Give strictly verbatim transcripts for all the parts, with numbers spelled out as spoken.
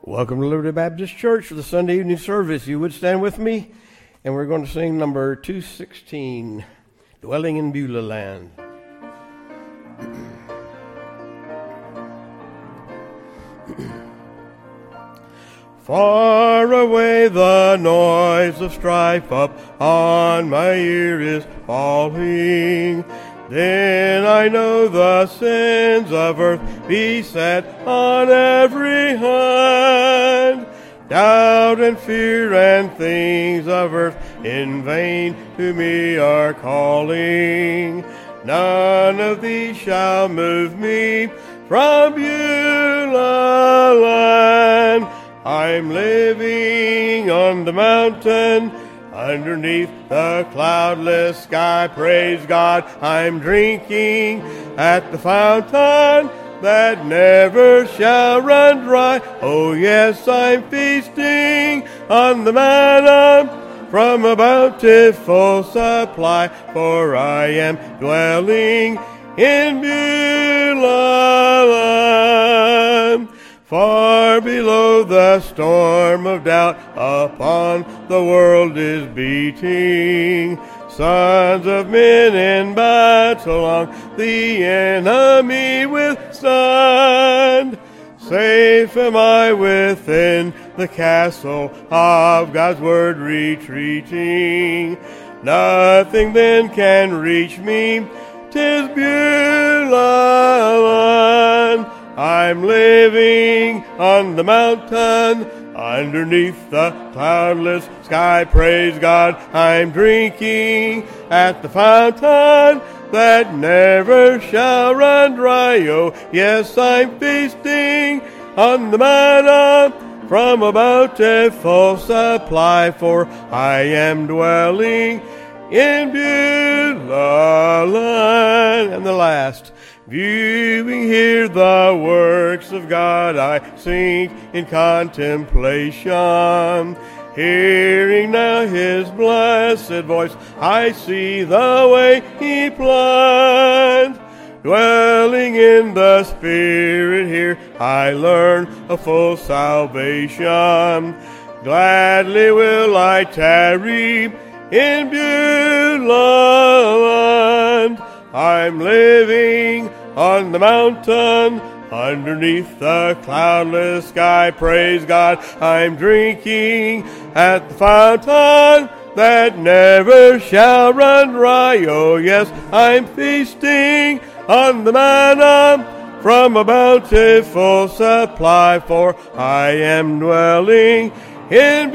Welcome to Liberty Baptist Church for the Sunday evening service. You would stand with me, and we're going to sing number two sixteen, Dwelling in Beulah Land. Far away the noise of strife up on my ear is falling. Then I know the sins of earth beset on every hand. Doubt and fear and things of earth in vain to me are calling. None of these shall move me from Beulah land. I'm living on the mountain underneath the cloudless sky. Praise God, I'm drinking at the fountain that never shall run dry. Oh yes, I'm feasting on the manna from a bountiful supply, for I am dwelling in Beulah land. Far below the storm of doubt upon the world is beating. Sons of men in battle on the enemy withstand. Safe am I within the castle of God's word retreating. Nothing then can reach me, 'tis Beulah land. I'm living on the mountain underneath the cloudless sky. Praise God, I'm drinking at the fountain that never shall run dry. Oh, yes, I'm feasting on the manna from a bountiful supply, for I am dwelling in Beulah land. And the last, viewing here the works of God, I sink in contemplation. Hearing now his blessed voice, I see the way he planned. Dwelling in the Spirit here, I learn a full salvation. Gladly will I tarry in Beulah land. I'm living on the mountain underneath the cloudless sky. Praise God, I'm drinking at the fountain that never shall run dry. Oh yes, I'm feasting on the manna from a bountiful supply, for I am dwelling in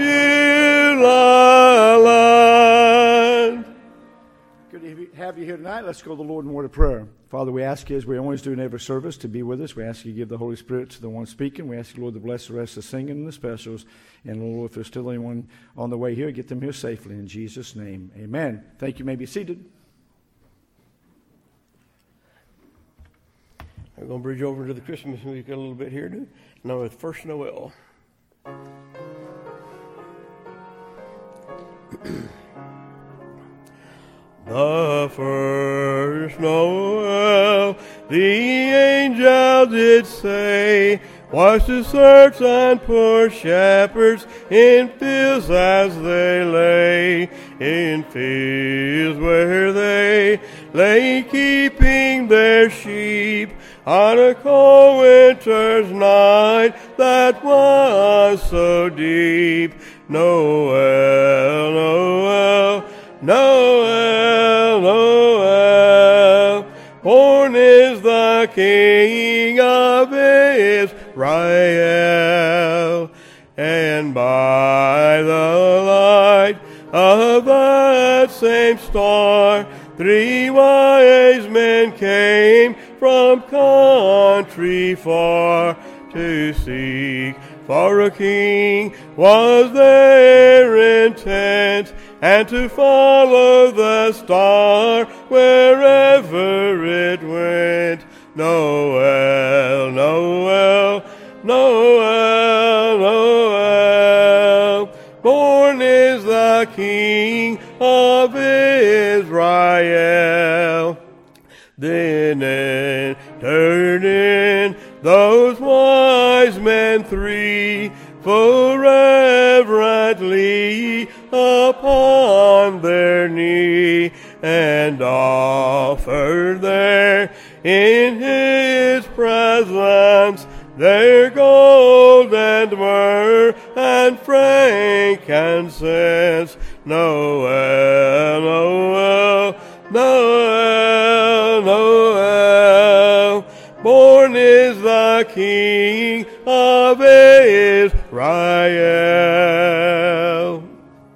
Beulah land. Good to have you here tonight. Let's go to the Lord in word of prayer. Father, we ask you, as we always do in every service, to be with us. We ask you to give the Holy Spirit to the one speaking. We ask you, Lord, to bless the rest of the singing and the specials. And, Lord, if there's still anyone on the way here, get them here safely. In Jesus' name, amen. Thank you. You may be seated. We're going to bridge over to the Christmas music a little bit here, too. Now with First Noel. The first Noel, the angel did say, was to search on poor shepherds in fields as they lay, in fields where they lay keeping their sheep on a cold winter's night that was so deep. Noel, Noel, Noel, Noel, born is the King of Israel, and by the light of that same star, three wise men came from country far to seek for a king was their intent, and to follow the star wherever it went. Noel, Noel, Noel, Noel, born is the King of Israel. Then entered in those wise men three, full reverently upon their knee, and offer there in his presence their gold and myrrh and frankincense. Noel, Noel, Noel, Noel, born is the King of Israel.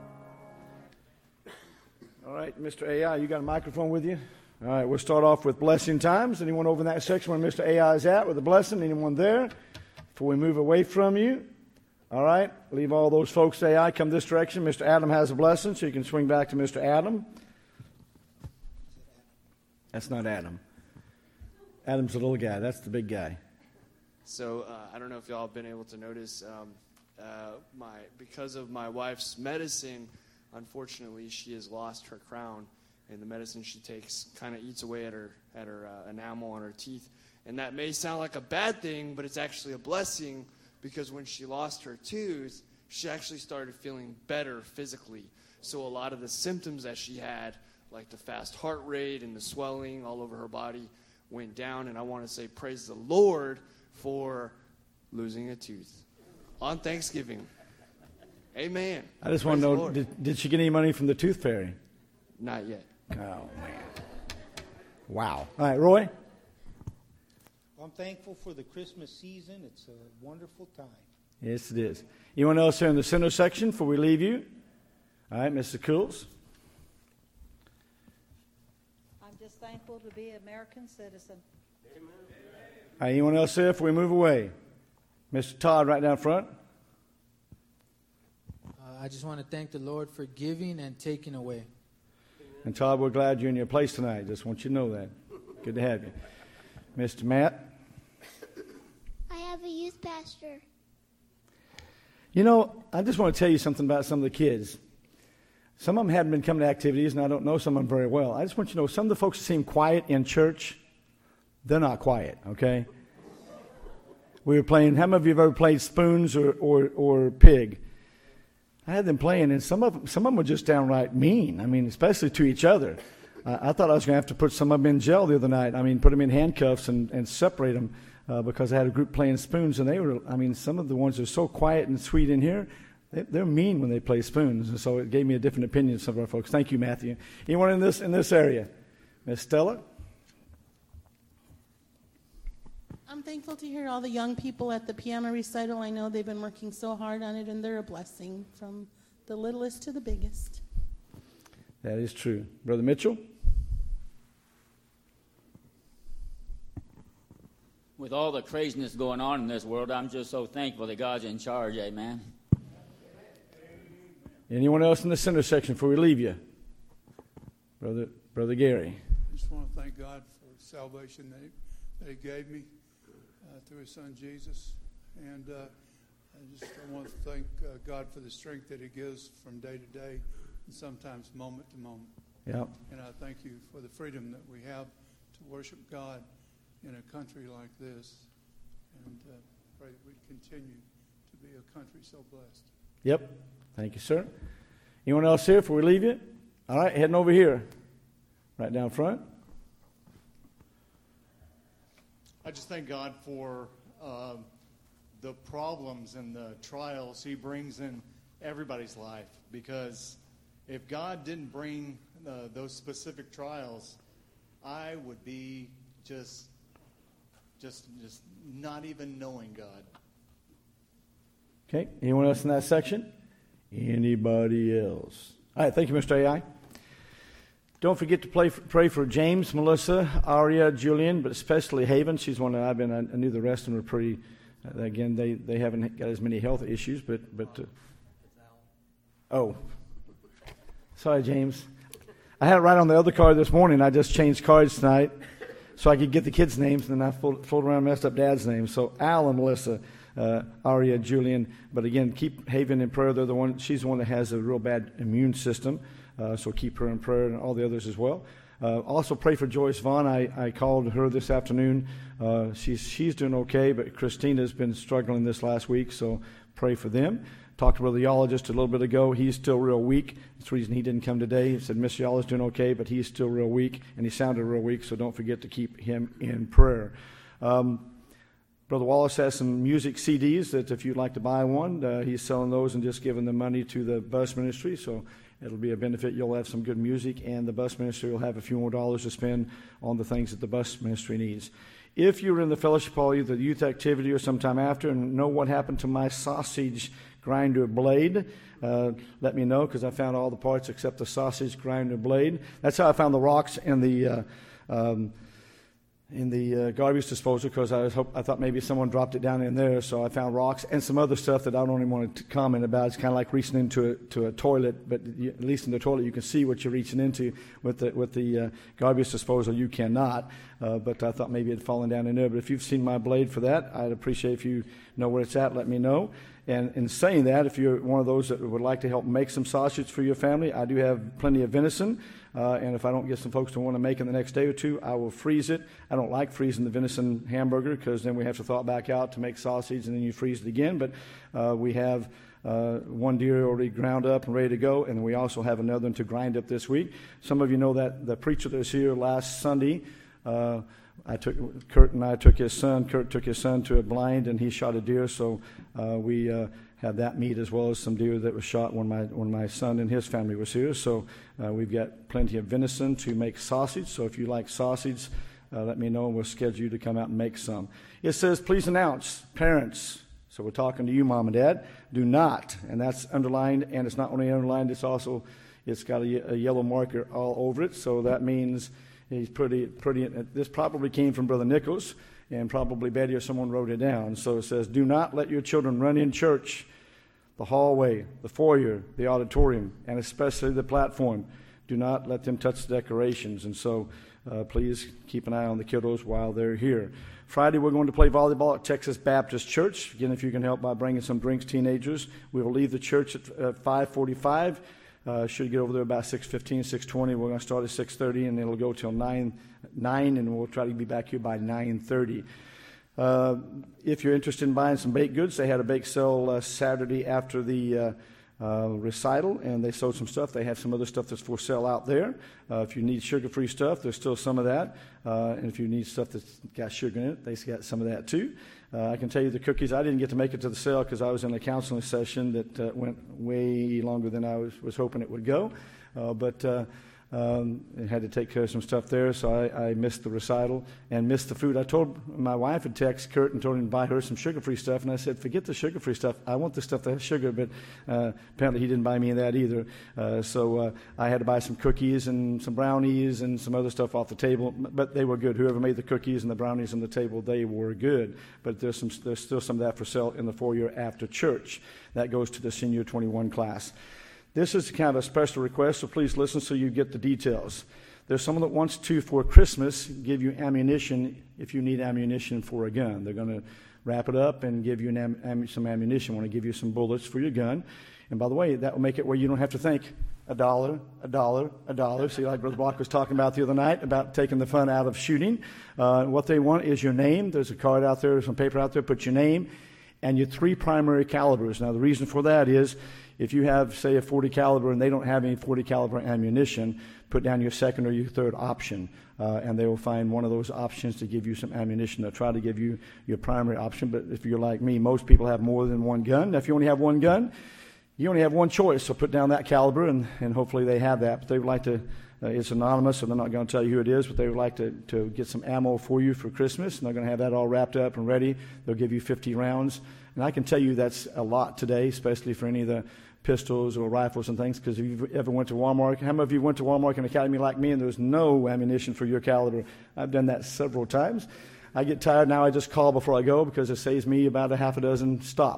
All right, Mister A I, you got a microphone with you? All right, we'll start off with blessing times. Anyone over in that section where Mister A I is at with a blessing? Anyone there? Before we move away from you. All right, leave all those folks, A I, come this direction. Mister Adam has a blessing, so you can swing back to Mister Adam. That's not Adam. Adam's the little guy. That's the big guy. So uh, I don't know if y'all have been able to notice, um, uh, my because of my wife's medicine, unfortunately, she has lost her crown. And the medicine she takes kind of eats away at her at her uh, enamel on her teeth. And that may sound like a bad thing, but it's actually a blessing, because when she lost her tooth, she actually started feeling better physically. So a lot of the symptoms that she had, like the fast heart rate and the swelling all over her body, went down. And I want to say praise the Lord for losing a tooth on Thanksgiving. Amen. I just Praise want to know, the Lord. did, did she get any money from the tooth fairy? Not yet. Oh, man. Wow. All right, Roy? I'm thankful for the Christmas season. It's a wonderful time. Yes, it is. Anyone else here in the center section before we leave you? All right, Mister Cools? I'm just thankful to be an American citizen. All right, anyone else here before we move away? Mister Todd, right down front. Uh, I just want to thank the Lord for giving and taking away. And Todd, we're glad you're in your place tonight. Just want you to know that. Good to have you. Mister Matt? I have a youth pastor. You know, I just want to tell you something about some of the kids. Some of them haven't been coming to activities, and I don't know some of them very well. I just want you to know some of the folks that seem quiet in church, they're not quiet, okay? We were playing, how many of you have ever played spoons or, or, or pig? I had them playing, and some of them, some of them were just downright mean. I mean, especially to each other. Uh, I thought I was going to have to put some of them in jail the other night. I mean, put them in handcuffs and, and separate them uh, because I had a group playing spoons, and they were, I mean, some of the ones that are so quiet and sweet in here, they, they're mean when they play spoons, and so it gave me a different opinion of some of our folks. Thank you, Matthew. Anyone in this in this area? Miss Stella? I'm thankful to hear all the young people at the piano recital. I know they've been working so hard on it, and they're a blessing from the littlest to the biggest. That is true. Brother Mitchell? With all the craziness going on in this world, I'm just so thankful that God's in charge, amen. Anyone else in the center section before we leave you? Brother Brother Gary? I just want to thank God for salvation that He, that he gave me uh, through His Son Jesus. And uh, I just I want to thank uh, God for the strength that He gives from day to day and sometimes moment to moment. Yep. And I thank you for the freedom that we have to worship God in a country like this. And uh, pray that we continue to be a country so blessed. Yep. Thank you, sir. Anyone else here before we leave you? All right, heading over here. Right down front. I just thank God for uh, the problems and the trials He brings in everybody's life. Because if God didn't bring uh, those specific trials, I would be just, just, just not even knowing God. Okay. Anyone else in that section? Anybody else? All right. Thank you, Mister A I. Don't forget to play for, pray for James, Melissa, Aria, Julian, but especially Haven. She's one that I've been. I, I knew the rest of them were pretty. Uh, again, they, they haven't got as many health issues, but but. Uh, oh, sorry, James. I had it right on the other card this morning. I just changed cards tonight so I could get the kids' names, and then I fooled, fooled around and messed up Dad's name. So Al and Melissa. Uh, Aria, Julian, but again, keep Haven in prayer. They're the one. She's the one that has a real bad immune system, uh, so keep her in prayer and all the others as well. Uh, also pray for Joyce Vaughn. I, I called her this afternoon. Uh, she's she's doing okay, but Christina's been struggling this last week, so pray for them. Talked to Brother Yalla just a little bit ago. He's still real weak. That's the reason he didn't come today. He said Mister Yalla's doing okay, but he's still real weak, and he sounded real weak, so don't forget to keep him in prayer. Um, Brother Wallace has some music C Ds that if you'd like to buy one, uh, he's selling those and just giving the money to the bus ministry, so it'll be a benefit. You'll have some good music, and the bus ministry will have a few more dollars to spend on the things that the bus ministry needs. If you're in the fellowship hall, either the youth activity or sometime after, and know what happened to my sausage grinder blade, uh, let me know, because I found all the parts except the sausage grinder blade. That's how I found the rocks in the uh, um, in the uh, garbage disposal, because I was hope, I thought maybe someone dropped it down in there, so I found rocks and some other stuff that I don't even want to comment about. It's kind of like reaching into a, to a toilet, but you, at least in the toilet you can see what you're reaching into. With the, with the uh, garbage disposal you cannot, uh, but I thought maybe it had fallen down in there. But if you've seen my blade for that, I'd appreciate if you know where it's at, let me know. And in saying that, if you're one of those that would like to help make some sausage for your family, I do have plenty of venison. Uh, and if I don't get some folks to want to make it the next day or two, I will freeze it. I don't like freezing the venison hamburger because then we have to thaw it back out to make sausage, and then you freeze it again. But uh, we have uh, one deer already ground up and ready to go, and we also have another one to grind up this week. Some of you know that the preacher that was here last Sunday, uh, I took Kurt and I took his son. Kurt took his son to a blind, and he shot a deer. So uh, we uh, had that meat as well as some deer that was shot when my when my son and his family was here. So uh, we've got plenty of venison to make sausage. So if you like sausage, uh, let me know, and we'll schedule you to come out and make some. It says, please announce, parents. So we're talking to you, Mom and Dad. Do not, and that's underlined, and it's not only underlined, it's also it's got a, a yellow marker all over it. So that means he's pretty pretty. This probably came from Brother Nichols. And probably Betty or someone wrote it down. So it says, do not let your children run in church, the hallway, the foyer, the auditorium, and especially the platform. Do not let them touch the decorations. And so uh, please keep an eye on the kiddos while they're here. Friday, we're going to play volleyball at Texas Baptist Church. Again, if you can help by bringing some drinks, teenagers. We will leave the church at uh, five forty-five. Uh, should get over there about six fifteen, six twenty. We're going to start at six thirty, and it'll go till nine, nine, and we'll try to be back here by nine thirty. Uh, if you're interested in buying some baked goods, they had a bake sale uh, Saturday after the uh, uh, recital, and they sold some stuff. They have some other stuff that's for sale out there. Uh, if you need sugar-free stuff, there's still some of that. Uh, and if you need stuff that's got sugar in it, they got some of that too. Uh, I can tell you the cookies, I didn't get to make it to the sale because I was in a counseling session that uh, went way longer than I was, was hoping it would go. Uh, but uh, um, I had to take care of some stuff there, so I, I missed the recital and missed the food. I told my wife had texted Kurt and told him to buy her some sugar-free stuff, and I said, forget the sugar-free stuff. I want the stuff that has sugar, but uh, apparently he didn't buy me that either. Uh, so uh, I had to buy some cookies and some brownies and some other stuff off the table, but they were good. Whoever made the cookies and the brownies on the table, they were good. But there's some, there's still some of that for sale in the foyer after church. That goes to the Senior twenty-one class. This is kind of a special request, so please listen so you get the details. There's someone that wants to, for Christmas, give you ammunition if you need ammunition for a gun. They're going to wrap it up and give you an am- am- some ammunition. Want to give you some bullets for your gun. And by the way, that will make it where you don't have to think a dollar, a dollar, a dollar. See, like Brother Block was talking about the other night about taking the fun out of shooting. Uh, what they want is your name. There's a card out there, some paper out there. Put your name and your three primary calibers. Now, the reason for that is if you have, say, a forty caliber and they don't have any forty caliber ammunition, put down your second or your third option, uh, and they will find one of those options to give you some ammunition. They'll try to give you your primary option, but if you're like me, most people have more than one gun. Now, if you only have one gun, you only have one choice, so put down that caliber, and, and hopefully they have that. But they would like to, uh, it's anonymous, so they're not going to tell you who it is, but they would like to, to get some ammo for you for Christmas, and they're going to have that all wrapped up and ready. They'll give you fifty rounds. And I can tell you that's a lot today, especially for any of the pistols or rifles and things, because if you've ever went to Walmart, how many of you went to Walmart and Academy like me and there's no ammunition for your caliber? I've done that several times. I get tired now, I just call before I go because it saves me about a half a dozen stops.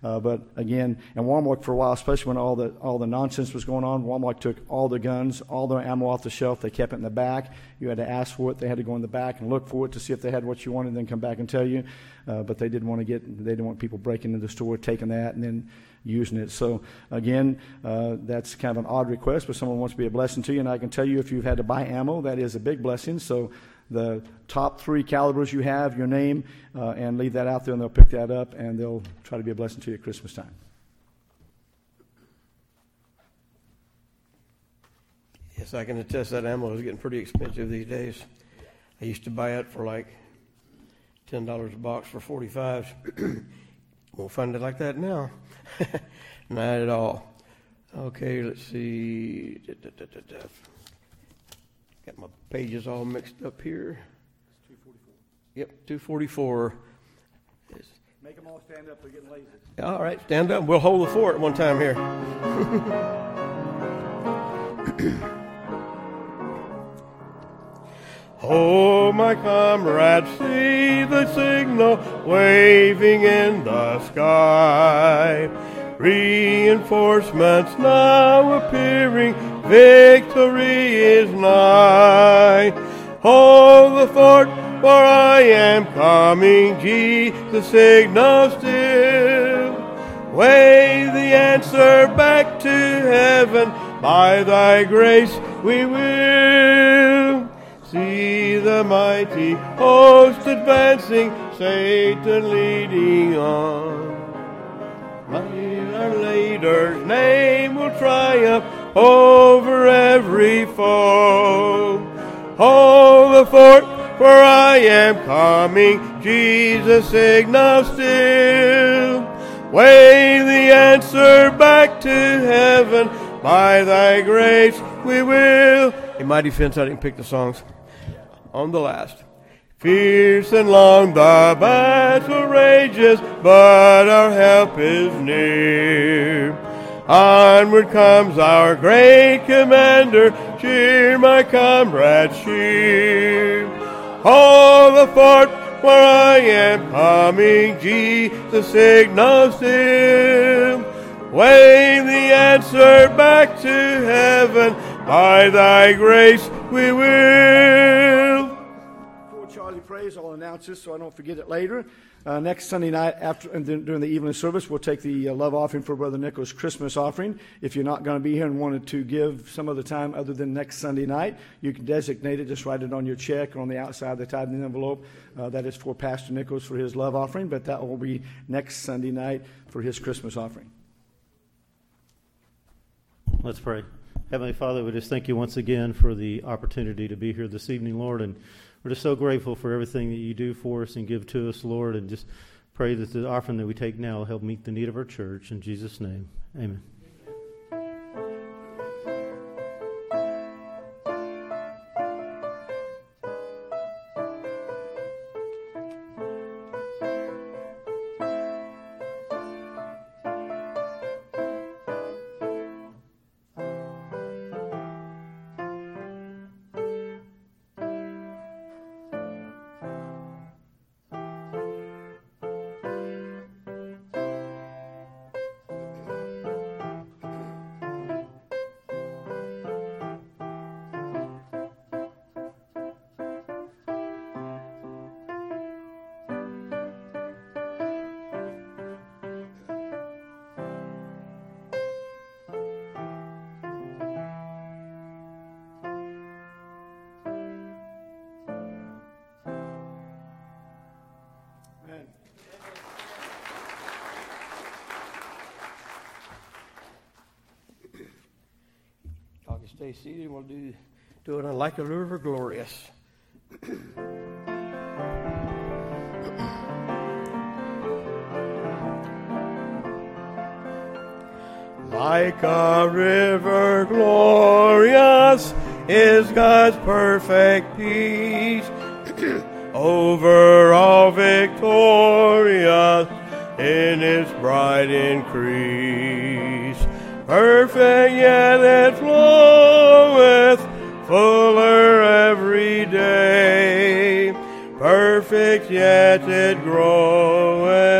Uh, but again, and Walmart for a while, especially when all the all the nonsense was going on, Walmart took all the guns, all the ammo off the shelf. They kept it in the back. You had to ask for it. They had to go in the back and look for it to see if they had what you wanted, and then come back and tell you. Uh, but they didn't want to get, they didn't want people breaking into the store, taking that, and then using it. So again, uh, that's kind of an odd request, but someone wants to be a blessing to you. And I can tell you, if you've had to buy ammo, that is a big blessing. So the top three calibers you have, your name, uh, and leave that out there, and they'll pick that up, and they'll try to be a blessing to you at Christmas time. Yes, I can attest that ammo is getting pretty expensive these days. I used to buy it for like ten dollars a box for forty-fives. Won't find it like that now. Not at all. Okay, let's see. Da, da, da, da, da. Got my pages all mixed up here. It's two forty-four. Yep, two forty-four. Make them all stand up. They're getting lazy. All right, stand up. We'll hold the fort one time here. Oh, my comrades, see the signal waving in the sky. Reinforcements now appearing, victory is nigh. Hold the fort, for I am coming, Jesus signal still. Wave the answer back to heaven, by thy grace we will. See the mighty host advancing, Satan leading on. Our leader's name will triumph over every foe. Hold the fort, for I am coming, Jesus signal still. Wave the answer back to heaven, by thy grace we will. In my defense, I didn't pick the songs. On the last. Fierce and long the battle rages, but our help is near. Onward comes our great commander, cheer my comrades, cheer. Hold the fort, for I am coming, Jesus signal still. Wave the answer back to heaven, by thy grace we will. Before Charlie prays, I'll announce this so I don't forget it later. Uh, next Sunday night, after and then during the evening service, we'll take the uh, love offering for Brother Nichols' Christmas offering. If you're not going to be here and wanted to give some other time other than next Sunday night, you can designate it. Just write it on your check or on the outside of the tithing envelope. Uh, that is for Pastor Nichols for his love offering, but that will be next Sunday night for his Christmas offering. Let's pray. Heavenly Father, we just thank you once again for the opportunity to be here this evening, Lord, and we're just so grateful for everything that you do for us and give to us, Lord, and just pray that the offering that we take now will help meet the need of our church. In Jesus' name, amen. Y'all can stay seated. We'll do, do it on Like a River Glorious. Like a river glorious is God's perfect peace, over all victorious in its bright increase. Perfect yet it floweth, fuller every day. Perfect yet it groweth,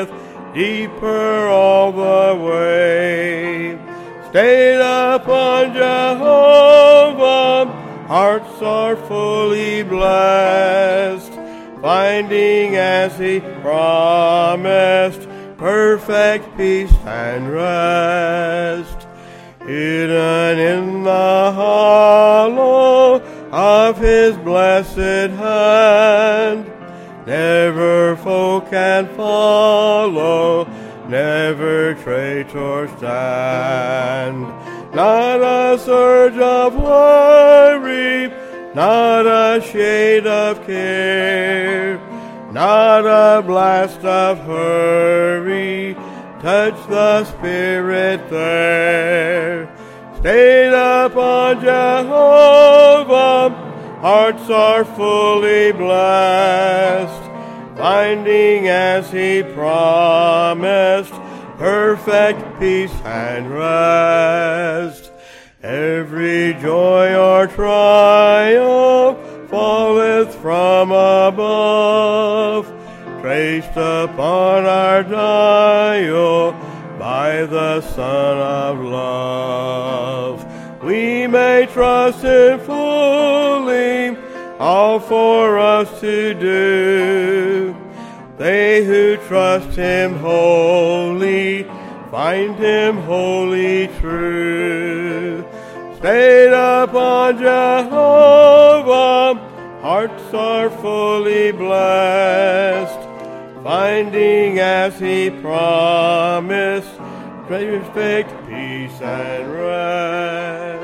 deeper all the way. Stayed upon Jehovah, hearts are fully blessed, finding as he promised perfect peace and rest. Hidden in the hollow of his blessed hand, never foe can follow, never traitor stand. Not a surge of worry, not a shade of care, not a blast of hurry, touch the Spirit there. Stayed upon Jehovah, hearts are fully blessed, finding as he promised perfect peace and rest. Every joy or triumph falleth from above, traced upon our dial by the Son of Love. We may trust him fully, all for us to do. They who trust him wholly find him wholly true. Stayed upon Jehovah, hearts are fully blessed, finding as he promised perfect peace and rest.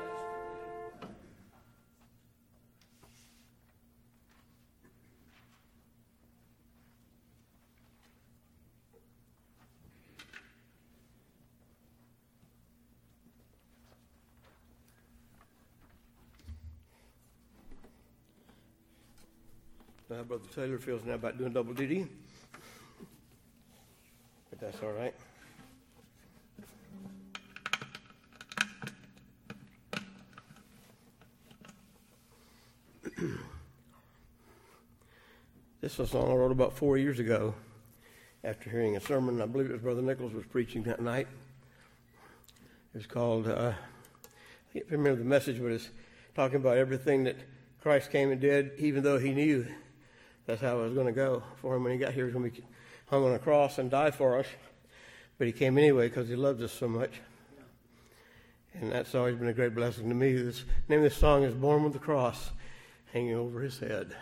Now, Brother Taylor feels now about doing double duty, but that's all right. This is a song I wrote about four years ago after hearing a sermon. I believe it was Brother Nichols was preaching that night. It was called, uh, I can't remember the message, but it's talking about everything that Christ came and did, even though he knew that's how it was going to go for him when he got here. He was going to be hung on a cross and die for us. But he came anyway because he loved us so much. And that's always been a great blessing to me. The name of this song is Born with the Cross Hanging Over His Head.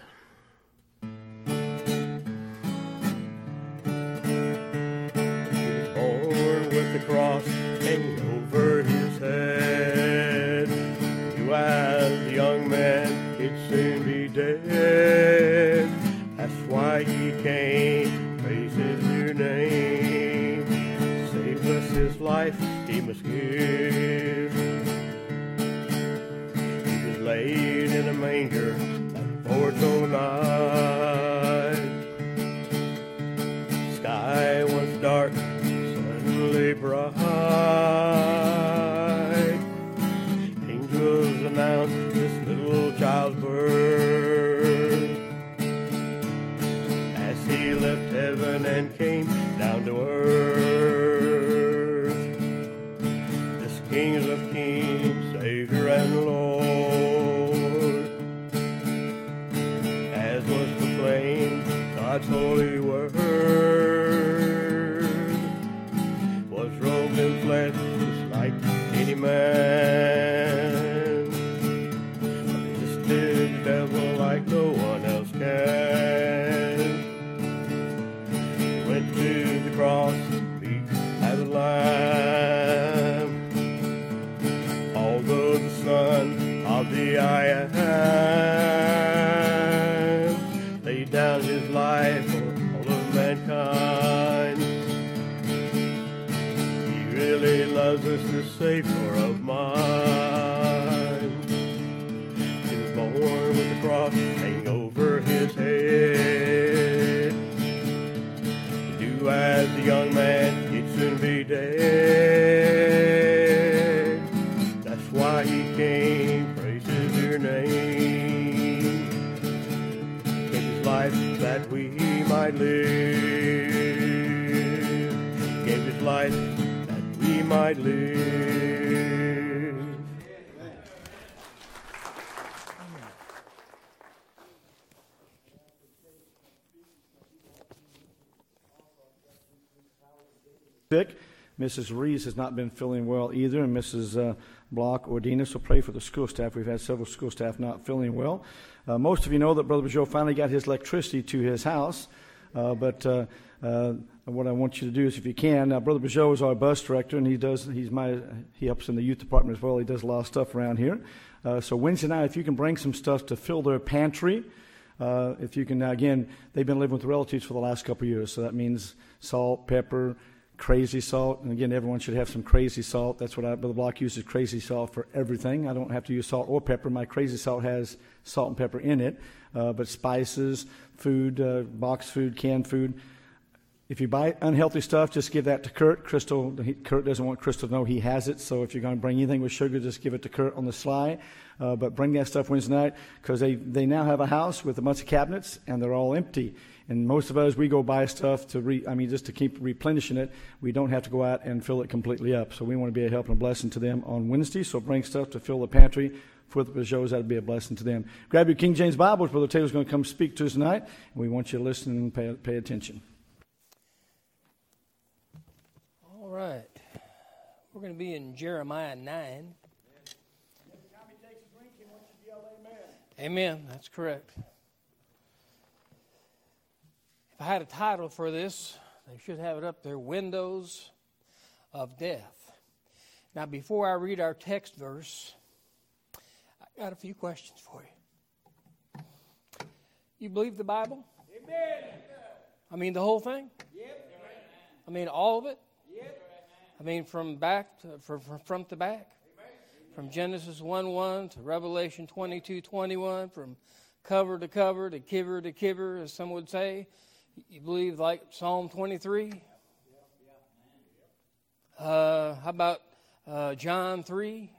Born with the cross hanging over his head. You as a young man, he'd soon be dead. That's why he came, praises your name. Saved us his life, he must give. He was laid in a manger that foretold night. Sky was dark, suddenly bright. Angels announced this little child's birth. As he left heaven and came down to earth, this King of Kings, Savior and Lord, as was proclaimed God's holy word, was robed in flesh just like any man, resisted the devil like no one else can, went to the cross, beat as a lamb, although the Son of the I Am laid down his life for all of mankind. He really loves us, the Savior of mine. He was born with the cross hanging over his head. He knew as a young man he'd soon be dead. That's why he came, praises your name. Gave his life that we might live. might live. Sick. Missus Reese has not been feeling well either, and Missus Uh, Block or Dina, so pray for the school staff. We've had several school staff not feeling well. Uh, most of you know that Brother Joe finally got his electricity to his house, uh, but uh, uh, what I want you to do is, if you can, uh, Brother Joe is our bus director, and he does he's my he helps in the youth department as well. He does a lot of stuff around here. Uh, so Wednesday night, if you can bring some stuff to fill their pantry. Uh, if you can, again, they've been living with relatives for the last couple of years, so that means salt, pepper, crazy salt. And again, everyone should have some crazy salt. That's what I, Brother Block uses, crazy salt for everything. I don't have to use salt or pepper. My crazy salt has salt and pepper in it. Uh, but spices, food, uh, boxed food, canned food. If you buy unhealthy stuff, just give that to Kurt. Crystal, he, Kurt doesn't want Crystal to know he has it. So if you're going to bring anything with sugar, just give it to Kurt on the sly. Uh, but bring that stuff Wednesday night, because they, they now have a house with a bunch of cabinets, and they're all empty. And most of us, we go buy stuff to re, I mean, just to keep replenishing it. We don't have to go out and fill it completely up. So we want to be a help and a blessing to them on Wednesday. So bring stuff to fill the pantry for the Peugeots. That would be a blessing to them. Grab your King James Bibles. Brother Taylor's going to come speak to us tonight. And we want you to listen and pay, pay attention. All right. We're going to be in Jeremiah nine. Amen. That's correct. If I had a title for this, they should have it up there, Windows of Death. Now, before I read our text verse, I got a few questions for you. You believe the Bible? Amen. I mean, the whole thing? Yep. I mean, all of it? Yep. I mean, from back to, from, from front to back? From Genesis one one to Revelation twenty-two twenty-one, from cover to cover to kiver to kiver, as some would say. You believe like Psalm twenty-three? Uh, how about uh, John three?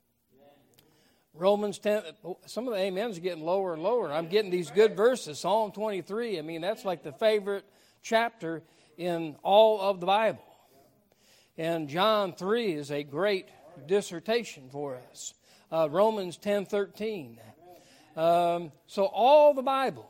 Romans ten. Some of the amens are getting lower and lower. I'm getting these good verses. Psalm twenty-three, I mean, that's like the favorite chapter in all of the Bible. And John three is a great dissertation for us. Uh, Romans ten thirteen. Um, so all the Bible,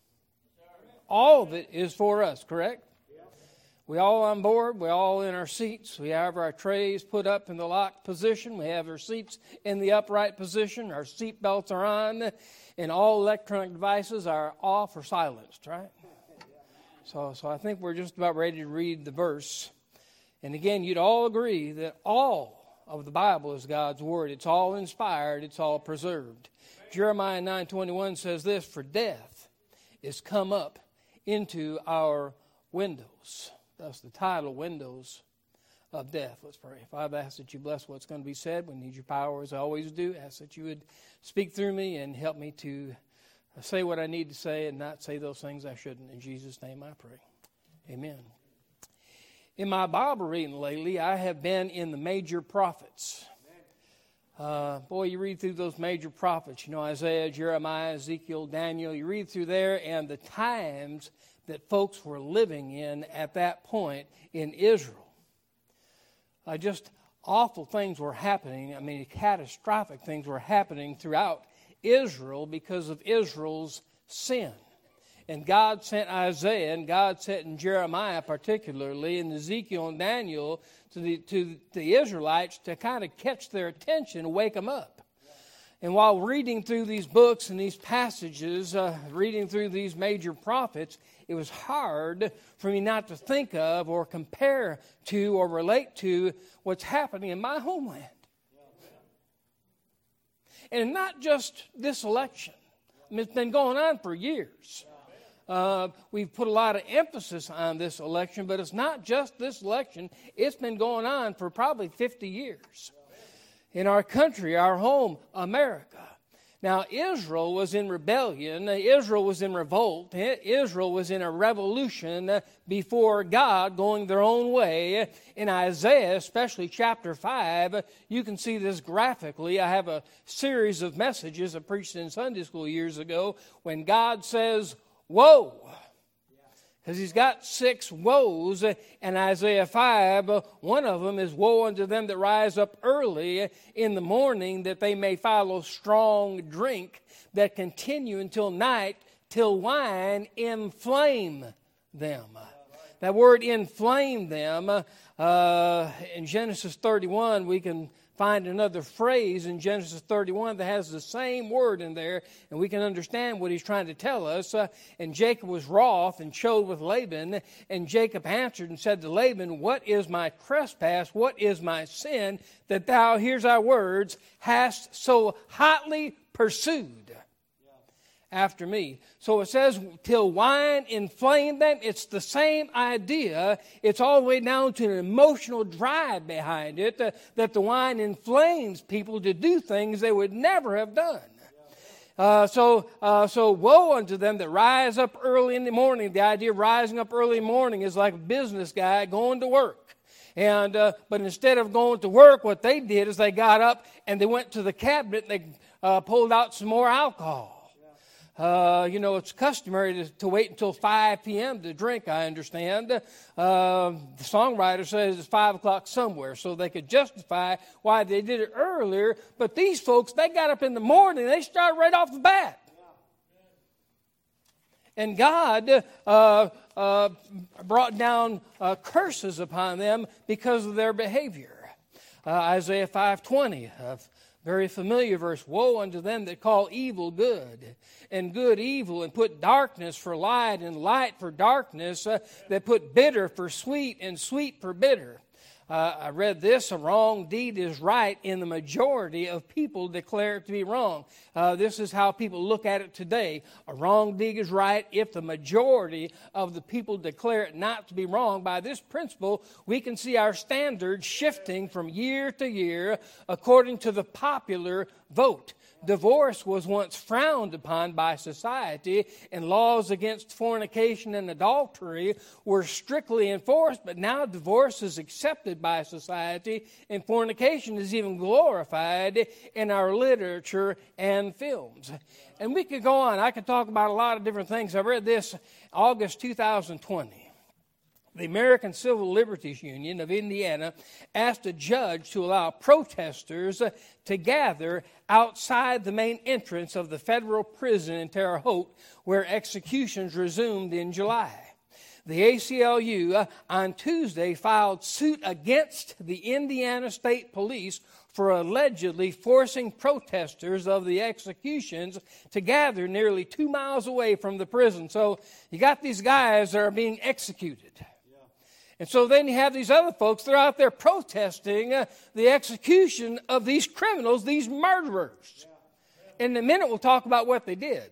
all of it is for us, correct? We all on board. We all in our seats. We have our trays put up in the locked position. We have our seats in the upright position. Our seat belts are on, and all electronic devices are off or silenced, right? So, so I think we're just about ready to read the verse. And again, you'd all agree that all of the Bible is God's Word. It's all inspired. It's all preserved. Jeremiah nine twenty-one says this, for death is come up into our windows. That's the title, Windows of Death. Let's pray. Father, I ask that you bless what's going to be said. We need your power as I always do. I ask that you would speak through me and help me to say what I need to say and not say those things I shouldn't. In Jesus' name I pray. Amen. In my Bible reading lately, I have been in the major prophets. Uh, boy, you read through those major prophets, you know, Isaiah, Jeremiah, Ezekiel, Daniel. You read through there and the times that folks were living in at that point in Israel. Uh, just awful things were happening. I mean, catastrophic things were happening throughout Israel because of Israel's sin. And God sent Isaiah, and God sent Jeremiah particularly, and Ezekiel and Daniel to the, to the Israelites to kind of catch their attention and wake them up. And while reading through these books and these passages, uh, reading through these major prophets, it was hard for me not to think of or compare to or relate to what's happening in my homeland. And not just this election. I mean, it's been going on for years. Uh, we've put a lot of emphasis on this election, but it's not just this election. It's been going on for probably fifty years. In our country, our home, America. Now, Israel was in rebellion. Israel was in revolt. Israel was in a revolution before God, going their own way. In Isaiah, especially chapter five, you can see this graphically. I have a series of messages I preached in Sunday school years ago when God says, woe. Because he's got six woes, and Isaiah five, one of them is, woe unto them that rise up early in the morning, that they may follow strong drink, that continue until night, till wine inflame them. That word inflame them, uh, in Genesis thirty-one, we can find another phrase in Genesis thirty-one that has the same word in there, and we can understand what he's trying to tell us. Uh, and Jacob was wroth and chode with Laban, and Jacob answered and said to Laban, what is my trespass, what is my sin, that thou, here's our words, hast so hotly pursued after me. So it says, till wine inflame them. It's the same idea. It's all the way down to an emotional drive behind it, uh, that the wine inflames people to do things they would never have done. Uh, so, uh, so woe unto them that rise up early in the morning. The idea of rising up early in the morning is like a business guy going to work. And uh, but instead of going to work, what they did is they got up and they went to the cabinet and they uh, pulled out some more alcohol. Uh, you know, it's customary to, to wait until five p.m. to drink, I understand. Uh, the songwriter says it's five o'clock somewhere, so they could justify why they did it earlier. But these folks, they got up in the morning, they started right off the bat. And God uh, uh, brought down uh, curses upon them because of their behavior. Uh, Isaiah five twenty, uh, very familiar verse. Woe unto them that call evil good, and good evil, and put darkness for light, and light for darkness, uh, that put bitter for sweet, and sweet for bitter. Uh, I read this, a wrong deed is right in the majority of people declare it to be wrong. Uh, this is how people look at it today. A wrong deed is right if the majority of the people declare it not to be wrong. By this principle, we can see our standards shifting from year to year according to the popular vote. Divorce was once frowned upon by society, and laws against fornication and adultery were strictly enforced, but now divorce is accepted by society, and fornication is even glorified in our literature and films. And we could go on. I could talk about a lot of different things. I read this August two thousand twenty. The American Civil Liberties Union of Indiana asked a judge to allow protesters to gather outside the main entrance of the federal prison in Terre Haute, where executions resumed in July. The A C L U uh, on Tuesday filed suit against the Indiana State Police for allegedly forcing protesters of the executions to gather nearly two miles away from the prison. So you got these guys that are being executed. And so then you have these other folks that are out there protesting uh, the execution of these criminals, these murderers. In a minute, we'll talk about what they did.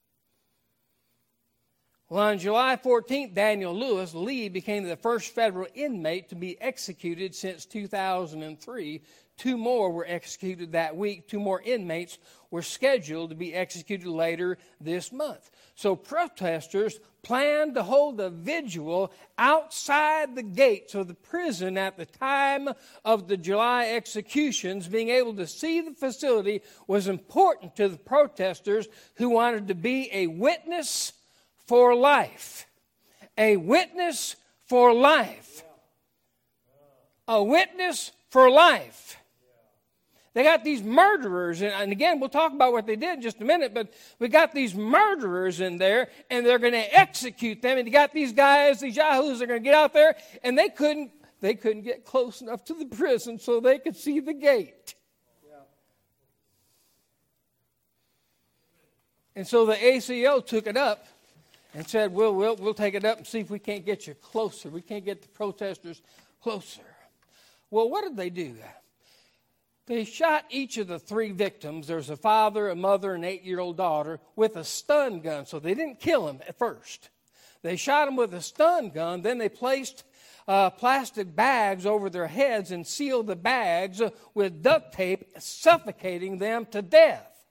Well, on July fourteenth, Daniel Lewis Lee became the first federal inmate to be executed since two thousand three. Two more were executed that week. Two more inmates were scheduled to be executed later this month. So protesters planned to hold a vigil outside the gates of the prison at the time of the July executions. Being able to see the facility was important to the protesters who wanted to be a witness for life. A witness for life. A witness for life. They got these murderers, and again, we'll talk about what they did in just a minute, but we got these murderers in there, and they're going to execute them, and you got these guys, these yahoos, are going to get out there, and they couldn't, they couldn't get close enough to the prison so they could see the gate. Yeah. And so the A C L took it up and said, we'll, we'll, we'll take it up and see if we can't get you closer. We can't get the protesters closer. Well, what did they do? They shot each of the three victims. There's a father, a mother, and an eight-year-old daughter with a stun gun. So they didn't kill them at first. They shot them with a stun gun. Then they placed uh, plastic bags over their heads and sealed the bags with duct tape, suffocating them to death.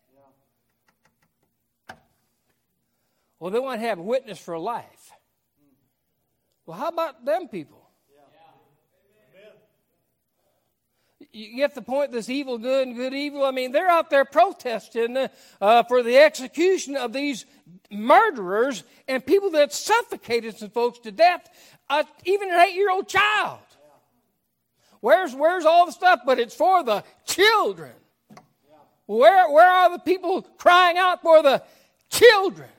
Well, they want to have a witness for life. Well, how about them people? You get the point, this evil good and good evil? I mean, they're out there protesting uh, for the execution of these murderers and people that suffocated some folks to death, uh, even an eight-year-old child. Where's, where's all the stuff? But it's for the children. Where, where are the people crying out for the children?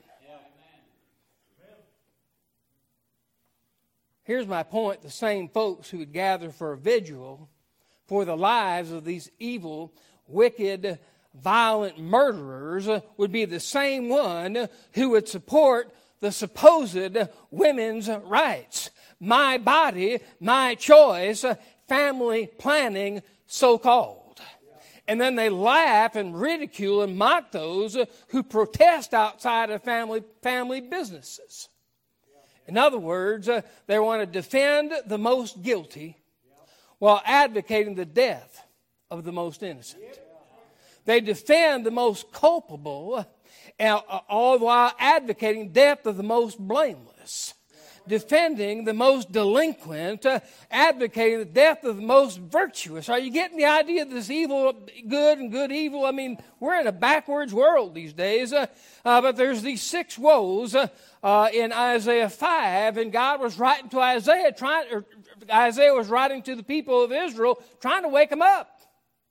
Here's my point. The same folks who would gather for a vigil for the lives of these evil, wicked, violent murderers would be the same one who would support the supposed women's rights. My body, my choice, family planning, so-called. And then they laugh and ridicule and mock those who protest outside of family, family businesses. In other words, they want to defend the most guilty while advocating the death of the most innocent. They defend the most culpable, all while advocating death of the most blameless. Defending the most delinquent, advocating the death of the most virtuous. Are you getting the idea of this evil good and good evil? I mean, we're in a backwards world these days. Uh, uh, but there's these six woes uh, uh, in Isaiah five, and God was writing to Isaiah, trying, or Isaiah was writing to the people of Israel, trying to wake them up.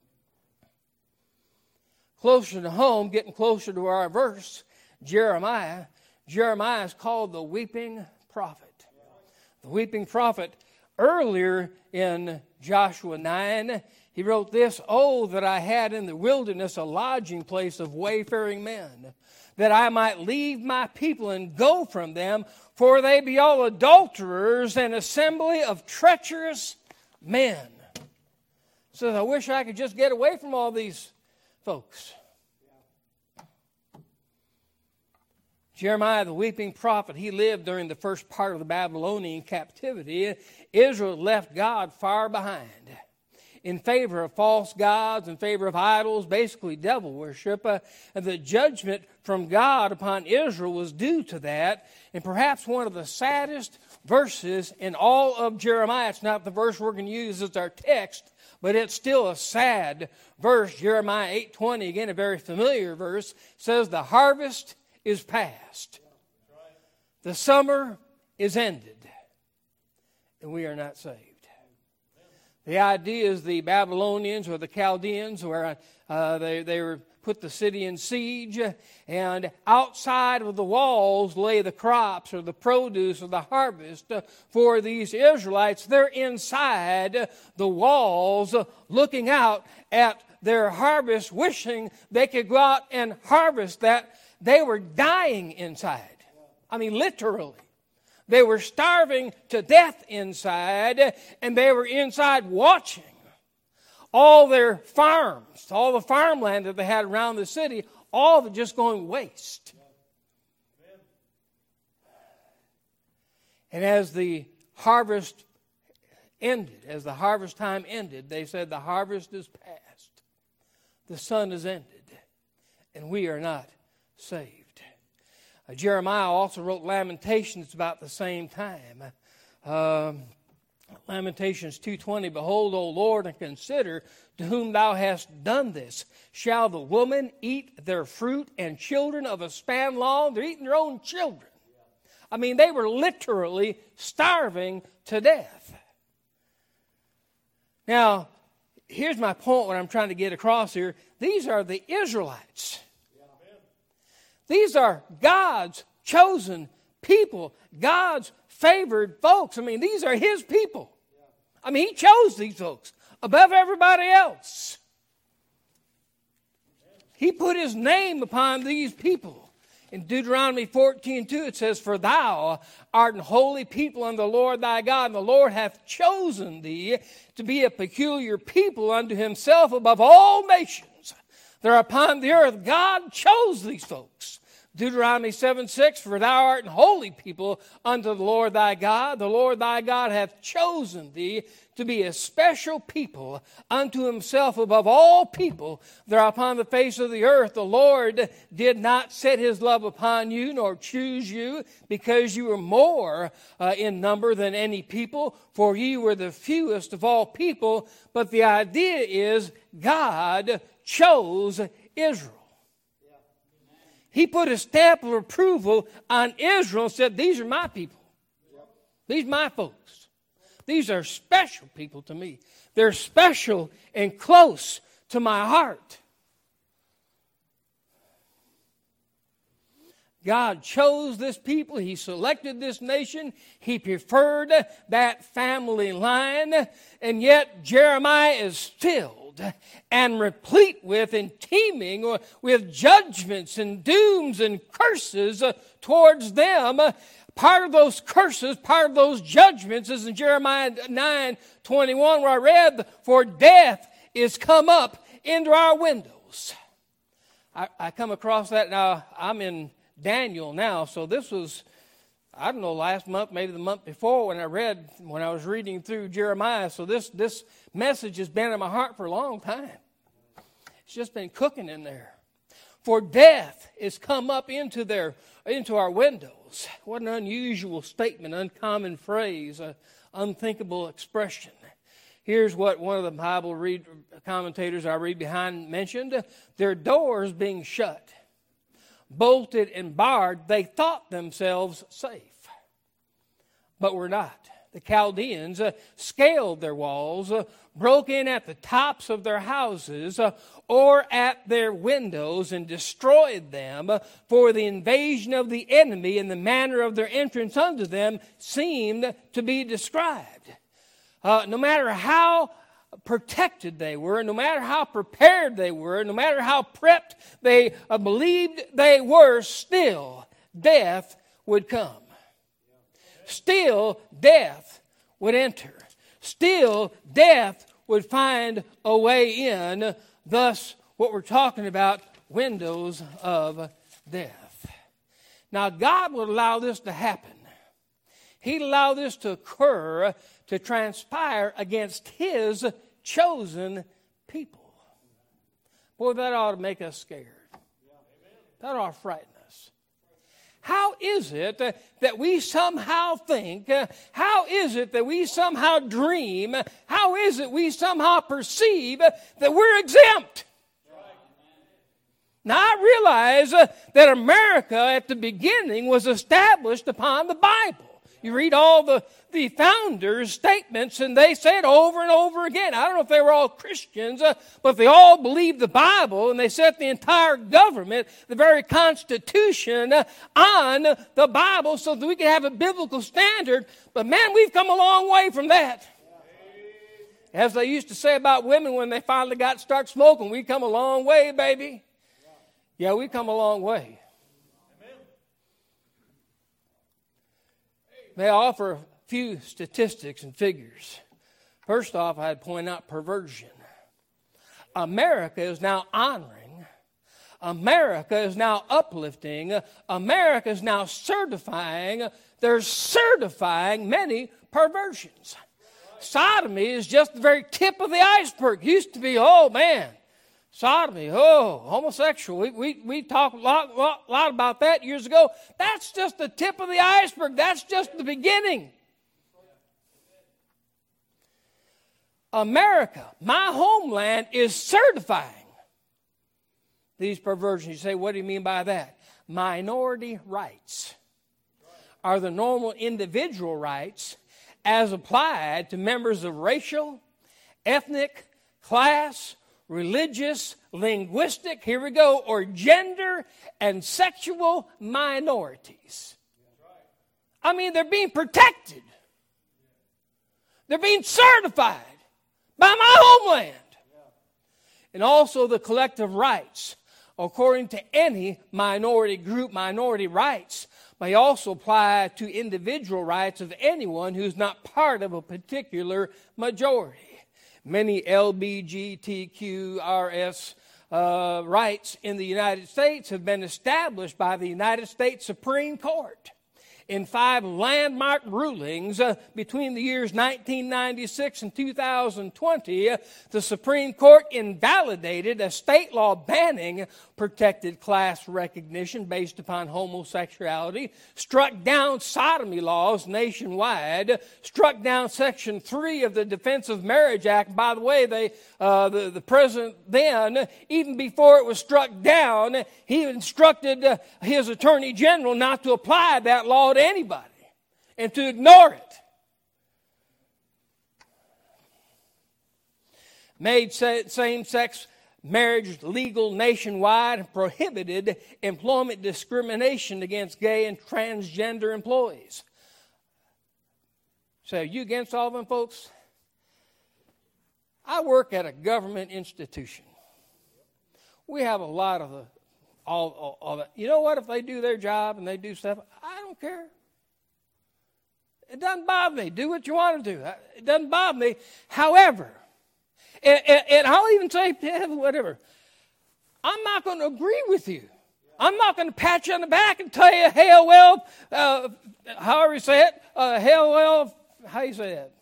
Closer to home, getting closer to our verse, Jeremiah. Jeremiah is called the weeping prophet. The weeping prophet. Earlier in Joshua nine, he wrote this, "Oh, that I had in the wilderness a lodging place of wayfaring men, that I might leave my people and go from them, for they be all adulterers, an assembly of treacherous men." Says, I wish I could just get away from all these folks. Jeremiah, the weeping prophet, he lived during the first part of the Babylonian captivity. Israel left God far behind in favor of false gods, in favor of idols, basically devil worship. Uh, and the judgment from God upon Israel was due to that. And perhaps one of the saddest verses in all of Jeremiah, it's not the verse we're going to use as our text, but it's still a sad verse. Jeremiah eight twenty, again a very familiar verse, says, "The harvest is past. The summer is ended, and we are not saved." The idea is the Babylonians or the Chaldeans, where uh, they, they were put the city in siege, and outside of the walls lay the crops or the produce or the harvest for these Israelites. They're inside the walls looking out at their harvest, wishing they could go out and harvest that. They were dying inside. I mean, literally. They were starving to death inside, and they were inside watching all their farms, all the farmland that they had around the city, all of it just going waste. And as the harvest ended, as the harvest time ended, they said, the harvest is past. The sun is ended, and we are not saved. Uh, Jeremiah also wrote Lamentations about the same time. Um, Lamentations two twenty, "Behold, O Lord, and consider to whom thou hast done this. Shall the woman eat their fruit and children of a span long?" They're eating their own children. I mean, they were literally starving to death. Now, here's my point, what I'm trying to get across here. These are the Israelites. These are God's chosen people, God's favored folks. I mean, these are His people. I mean, He chose these folks above everybody else. He put His name upon these people. In Deuteronomy fourteen two, it says, "For thou art an holy people unto the Lord thy God, and the Lord hath chosen thee to be a peculiar people unto Himself above all nations that are upon the earth." God chose these folks. Deuteronomy seven six, for thou art an holy people unto the Lord thy God. The Lord thy God hath chosen thee to be a special people unto himself above all people that are upon the face of the earth. The Lord did not set his love upon you, nor choose you, because you were more uh, in number than any people, for ye were the fewest of all people. But the idea is God chose Israel. He put a stamp of approval on Israel and said, these are my people. These are my folks. These are special people to me. They're special and close to my heart. God chose this people. He selected this nation. He preferred that family line. And yet Jeremiah is filled and replete with and teeming with judgments and dooms and curses towards them. Part of those curses, part of those judgments is in Jeremiah nine twenty-one, where I read, for death is come up into our windows. I, I come across that now. I'm in Daniel now, so this was, I don't know, last month, maybe the month before when I read, when I was reading through Jeremiah. So this, this message has been in my heart for a long time. It's just been cooking in there. For death is come up into their, into our windows. What an unusual statement, uncommon phrase, an unthinkable expression. Here's what one of the Bible read, commentators I read behind mentioned. Their doors being shut, bolted and barred, they thought themselves safe, but were not. The Chaldeans uh, scaled their walls, uh, broke in at the tops of their houses uh, or at their windows and destroyed them, uh, for the invasion of the enemy and the manner of their entrance unto them seemed to be described. Uh, no matter how protected they were, no matter how prepared they were, no matter how prepped they uh, believed they were, still death would come. Still death would enter. Still death would find a way in. Thus, what we're talking about, windows of death. Now, God would allow this to happen. He'd allow this to occur, to transpire against His chosen people. Boy, that ought to make us scared. That ought to frighten us. How is it that we somehow think, how is it that we somehow dream, how is it we somehow perceive that we're exempt? Now, I realize that America at the beginning was established upon the Bible. You read all the, the founders' statements, and they said over and over again. I don't know if they were all Christians, uh, but they all believed the Bible, and they set the entire government, the very Constitution, uh, on the Bible so that we could have a biblical standard. But man, we've come a long way from that. As they used to say about women when they finally got to start smoking, we come a long way, baby. Yeah, we come a long way. May I offer a few statistics and figures. First off, I'd point out perversion. America is now honoring. America is now uplifting. America is now certifying. They're certifying many perversions. Sodomy is just the very tip of the iceberg. Used to be, oh man, sodomy, oh, homosexual. We, we, we talked a lot, lot, lot about that years ago. That's just the tip of the iceberg. That's just the beginning. America, my homeland, is certifying these perversions. You say, what do you mean by that? Minority rights are the normal individual rights as applied to members of racial, ethnic, class, religious, linguistic, here we go, or gender and sexual minorities. I mean, they're being protected. They're being certified by my homeland. And also the collective rights, according to any minority group, minority rights may also apply to individual rights of anyone who's not part of a particular majority. Many L G B T Q R S uh, rights in the United States have been established by the United States Supreme Court in five landmark rulings uh, between the years nineteen ninety-six and two thousand twenty. Uh, the Supreme Court invalidated a state law banning protected class recognition based upon homosexuality, struck down sodomy laws nationwide, struck down Section three of the Defense of Marriage Act. By the way, they, uh, the, the president then, even before it was struck down, he instructed uh, his attorney general not to apply that law to anybody and to ignore it. Made same-sex marriage legal nationwide and prohibited employment discrimination against gay and transgender employees. So, are you against all of them, folks? I work at a government institution. We have a lot of the, all, all, all that. You know what? If they do their job and they do stuff, I don't care. It doesn't bother me. Do what you want to do. It doesn't bother me. However, and, and, and I'll even say, whatever, I'm not going to agree with you. I'm not going to pat you on the back and tell you, hell, well, uh, however you say it, uh, hell, well, how you say that?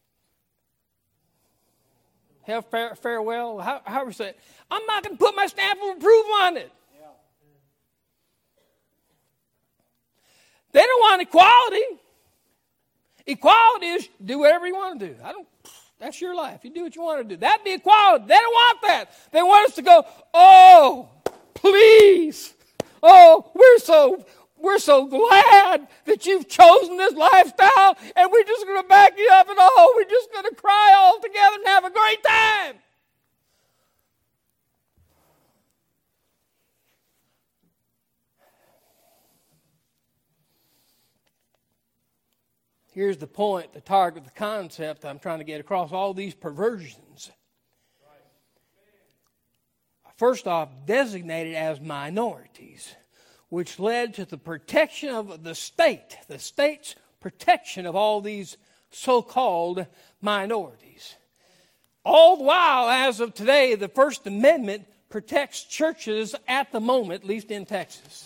Hell, fare, farewell, how, however you say it. I'm not going to put my stamp of approval on it. Yeah. They don't want equality. Equality is do whatever you want to do. I don't. That's your life. You do what you want to do. That'd be equality. They don't want that. They want us to go, oh, please. Oh, we're so we're so glad that you've chosen this lifestyle, and we're just going to back you up, and oh, we're just going to cry all together and have a great time. Here's the point, the target, the concept I'm trying to get across, all these perversions. First off, designated as minorities, which led to the protection of the state, the state's protection of all these so-called minorities. All the while, as of today, the First Amendment protects churches at the moment, at least in Texas.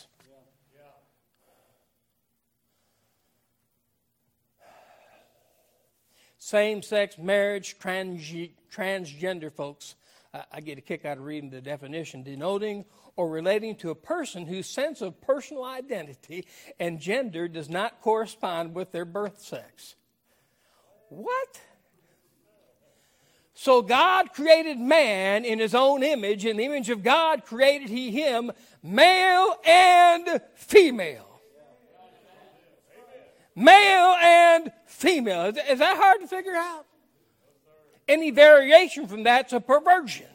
Same-sex marriage, trans, transgender folks, I, I get a kick out of reading the definition, denoting or relating to a person whose sense of personal identity and gender does not correspond with their birth sex. What? So God created man in his own image. In the image of God created he him, male and female. Male and female. Is, is that hard to figure out? Any variation from that's a perversion.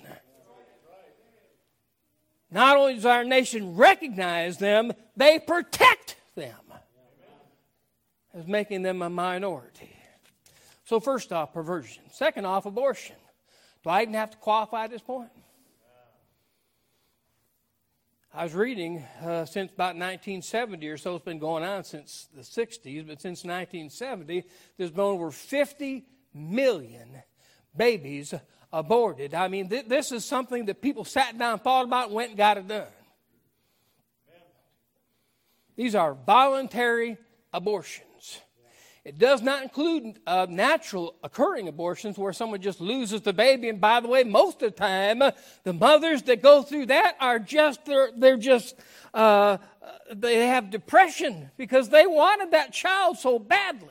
Not only does our nation recognize them, they protect them as making them a minority. So first off, perversion. Second off, abortion. Do I even have to qualify at this point? I was reading uh, since about nineteen seventy or so. It's been going on since the sixties, but since nineteen seventy, there's been over fifty million babies aborted. I mean, th- this is something that people sat down, thought about, and went and got it done. These are voluntary abortions. It does not include uh, natural occurring abortions where someone just loses the baby. And by the way, most of the time, uh, the mothers that go through that are just, they're, they're just, uh, they have depression because they wanted that child so badly.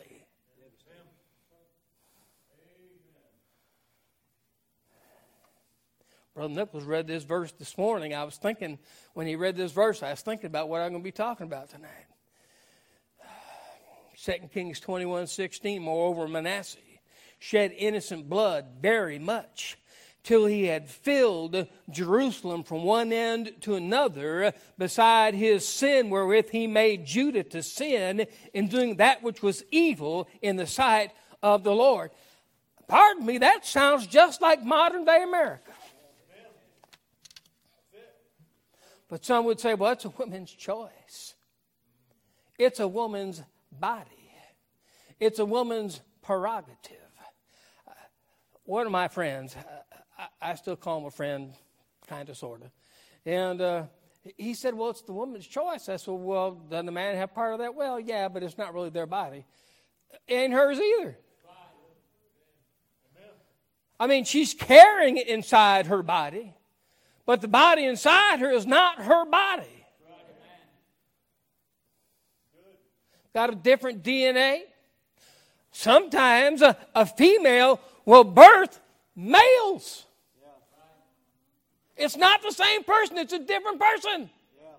Brother Nichols read this verse this morning. I was thinking, when he read this verse, I was thinking about what I'm going to be talking about tonight. Second Kings twenty-one sixteen, moreover Manasseh shed innocent blood very much, till he had filled Jerusalem from one end to another, beside his sin wherewith he made Judah to sin in doing that which was evil in the sight of the Lord. Pardon me, that sounds just like modern day America. But some would say, well, it's a woman's choice. It's a woman's body. It's a woman's prerogative. Uh, one of my friends, I, I still call him a friend, kind of, sort of. And uh, he said, well, it's the woman's choice. I said, well, doesn't the man have part of that? Well, yeah, but it's not really their body. It ain't hers either. I mean, she's carrying it inside her body, but the body inside her is not her body. Got a different D N A. Sometimes a, a female will birth males. It's not the same person. It's a different person.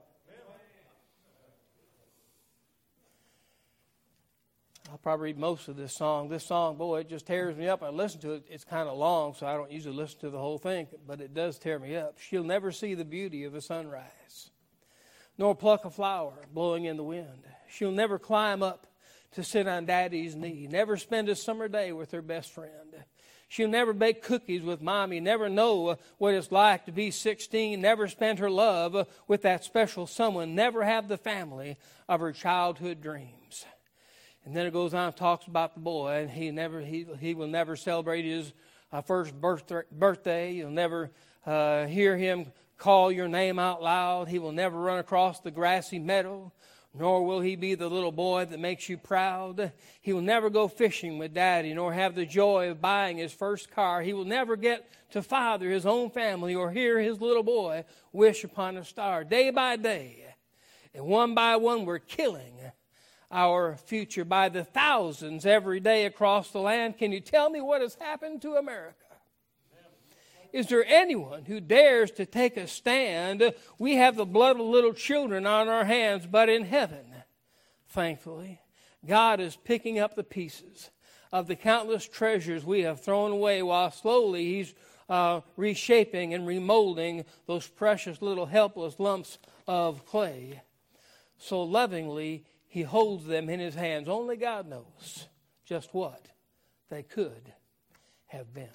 I'll probably read most of this song. This song, boy, it just tears me up. I listen to it. It's kind of long, so I don't usually listen to the whole thing, but it does tear me up. She'll never see the beauty of a sunrise, nor pluck a flower blowing in the wind. She'll never climb up to sit on Daddy's knee, never spend a summer day with her best friend. She'll never bake cookies with Mommy, never know what it's like to be sixteen, never spend her love with that special someone, never have the family of her childhood dreams. And then it goes on and talks about the boy, and he never he he will never celebrate his uh, first birthday. birthday. You'll never uh, hear him call your name out loud. He will never run across the grassy meadow, nor will he be the little boy that makes you proud. He will never go fishing with Daddy, nor have the joy of buying his first car. He will never get to father his own family, or hear his little boy wish upon a star. Day by day, and one by one, we're killing our future by the thousands every day across the land. Can you tell me what has happened to America? Is there anyone who dares to take a stand? We have the blood of little children on our hands, but in heaven, thankfully, God is picking up the pieces of the countless treasures we have thrown away, while slowly He's uh, reshaping and remolding those precious little helpless lumps of clay. So lovingly, He holds them in His hands. Only God knows just what they could have been.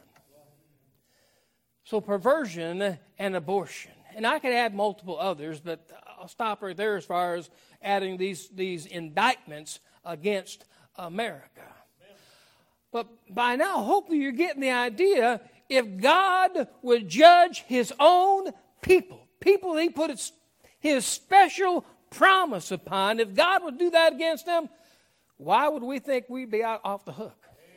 So perversion and abortion. And I could add multiple others, but I'll stop right there as far as adding these, these indictments against America. But by now, hopefully you're getting the idea, if God would judge His own people, people He put His, his special promise upon, if God would do that against them, why would we think we'd be out off the hook?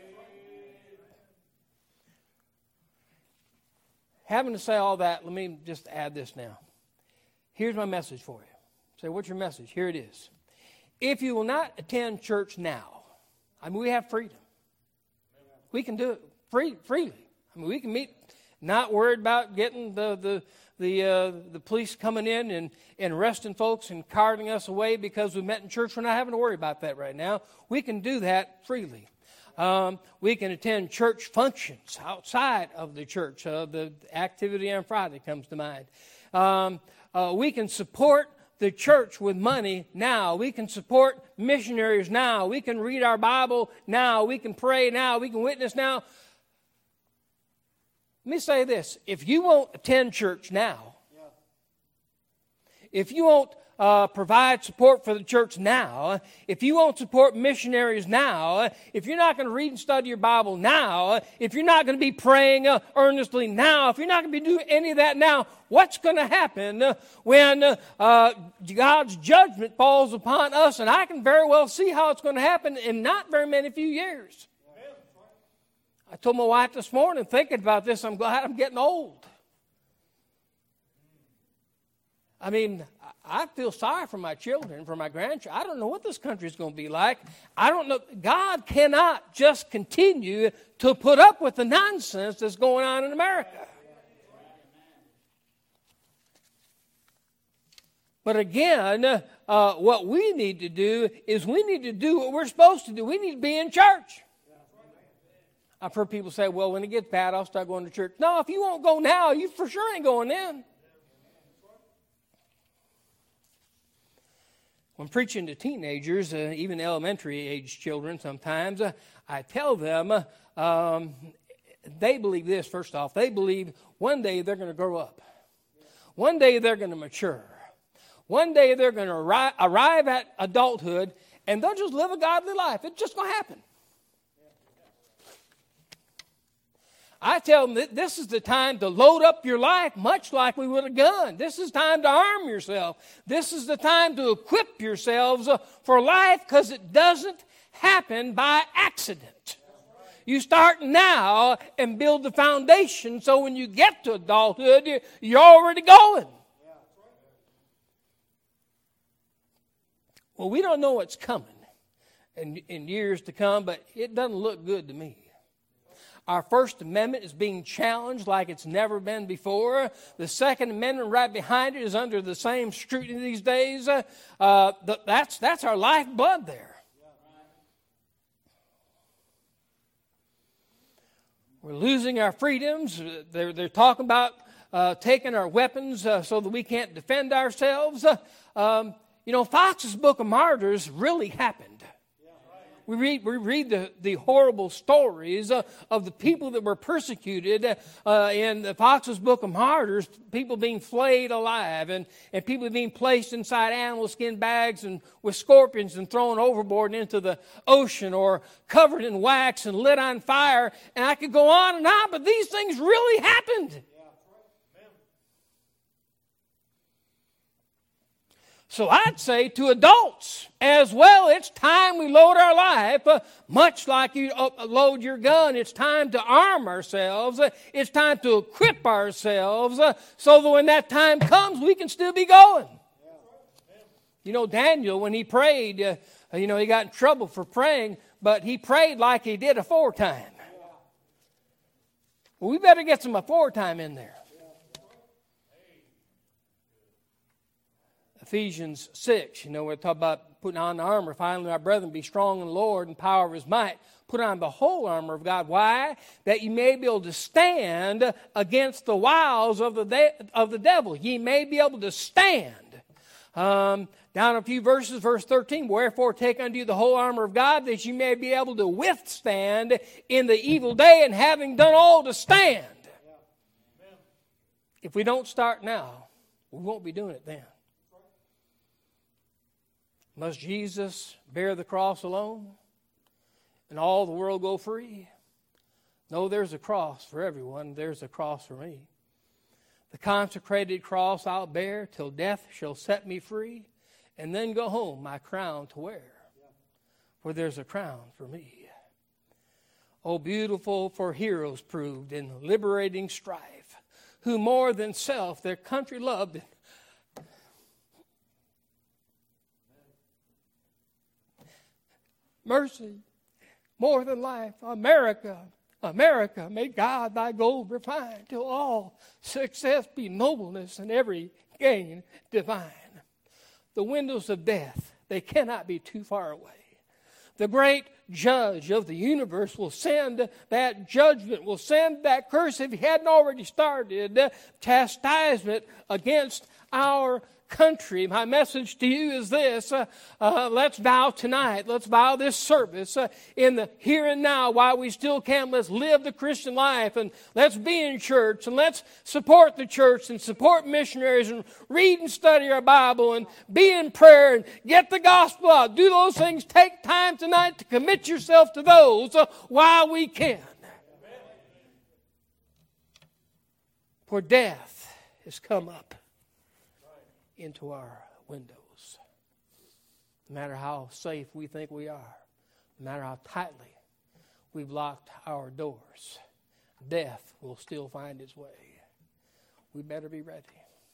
Having to say all that, let me just add this now. Here's my message for you. Say, what's your message? Here it is. If you will not attend church now, I mean, we have freedom. We can do it free, freely. I mean, we can meet, not worried about getting the the the uh, the police coming in and, and arresting folks and carting us away because we met in church. We're not having to worry about that right now. We can do that freely. Um, we can attend church functions outside of the church. Uh, the activity on Friday comes to mind. Um, uh, we can support the church with money now. We can support missionaries now. We can read our Bible now. We can pray now. We can witness now. Let me say this. If you won't attend church now, if you won't Uh, provide support for the church now, if you won't support missionaries now, if you're not going to read and study your Bible now, if you're not going to be praying uh, earnestly now, if you're not going to be doing any of that now, what's going to happen uh, when uh, uh, God's judgment falls upon us? And I can very well see how it's going to happen in not very many few years. I told my wife this morning, thinking about this, I'm glad I'm getting old. I mean, I feel sorry for my children, for my grandchildren. I don't know what this country is going to be like. I don't know. God cannot just continue to put up with the nonsense that's going on in America. But again, uh, what we need to do is we need to do what we're supposed to do. We need to be in church. I've heard people say, well, when it gets bad, I'll start going to church. No, if you won't go now, you for sure ain't going then. When preaching to teenagers, uh, even elementary-age children sometimes, uh, I tell them, uh, um, they believe this, first off. They believe one day they're going to grow up. One day they're going to mature. One day they're going to arri- arrive at adulthood, and they'll just live a godly life. It's just going to happen. I tell them that this is the time to load up your life much like we would a gun. This is time to arm yourself. This is the time to equip yourselves uh, for life, because it doesn't happen by accident. You start now and build the foundation so when you get to adulthood, you're already going. Well, we don't know what's coming in, in years to come, but it doesn't look good to me. Our First Amendment is being challenged like it's never been before. The Second Amendment right behind it is under the same scrutiny these days. Uh, uh, that's, that's our lifeblood there. We're losing our freedoms. They're, they're talking about uh, taking our weapons uh, so that we can't defend ourselves. Uh, um, you know, Fox's Book of Martyrs really happened. We read, we read the, the horrible stories uh, of the people that were persecuted uh, in the Fox's Book of Martyrs, people being flayed alive and, and people being placed inside animal skin bags and with scorpions and thrown overboard and into the ocean, or covered in wax and lit on fire. And I could go on and on, but these things really happened. So I'd say to adults as well, it's time we load our life, uh, much like you uh, load your gun. It's time to arm ourselves. Uh, it's time to equip ourselves uh, so that when that time comes, we can still be going. You know, Daniel, when he prayed, uh, you know, he got in trouble for praying, but he prayed like he did aforetime. Well, we better get some aforetime in there. Ephesians six, you know, we're talking about putting on the armor. Finally, my brethren, be strong in the Lord and power of his might. Put on the whole armor of God. Why? That you may be able to stand against the wiles of the, de- of the devil. Ye may be able to stand. Um, down a few verses, verse thirteen, wherefore take unto you the whole armor of God, that you may be able to withstand in the evil day, and having done all to stand. If we don't start now, we won't be doing it then. Must Jesus bear the cross alone and all the world go free? No, there's a cross for everyone. There's a cross for me. The consecrated cross I'll bear till death shall set me free, and then go home my crown to wear. For there's a crown for me. Oh, beautiful for heroes proved in liberating strife, who more than self their country loved. Mercy, more than life, America, America, may God thy gold refine, till all success be nobleness and every gain divine. The windows of death, they cannot be too far away. The great judge of the universe will send that judgment, will send that curse, if he hadn't already started, chastisement against our country. My message to you is this. Uh, uh, let's vow tonight. Let's vow this service uh, in the here and now while we still can. Let's live the Christian life, and let's be in church, and let's support the church and support missionaries and read and study our Bible and be in prayer and get the gospel out. Do those things. Take time tonight to commit yourself to those uh, while we can. For death has come up into our windows. No matter how safe we think we are, no matter how tightly we've locked our doors, death will still find its way. We better be ready.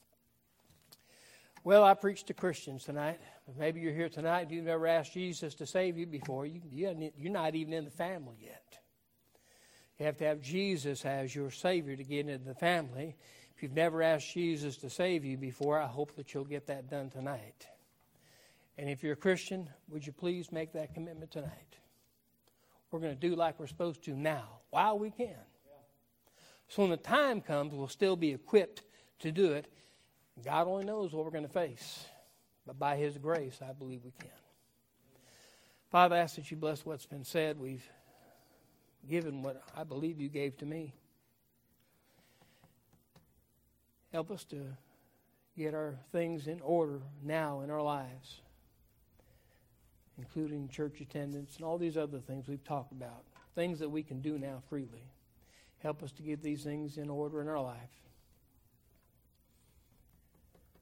Well, I preached to Christians tonight. Maybe you're here tonight and you've never asked Jesus to save you before. You, you're not even in the family yet. You have to have Jesus as your Savior to get into the family. If you've never asked Jesus to save you before, I hope that you'll get that done tonight. And if you're a Christian, would you please make that commitment tonight? We're going to do like we're supposed to now, while we can. So when the time comes, we'll still be equipped to do it. God only knows what we're going to face. But by His grace, I believe we can. Father, I ask that you bless what's been said. We've given what I believe you gave to me. Help us to get our things in order now in our lives, including church attendance and all these other things we've talked about, things that we can do now freely. Help us to get these things in order in our life.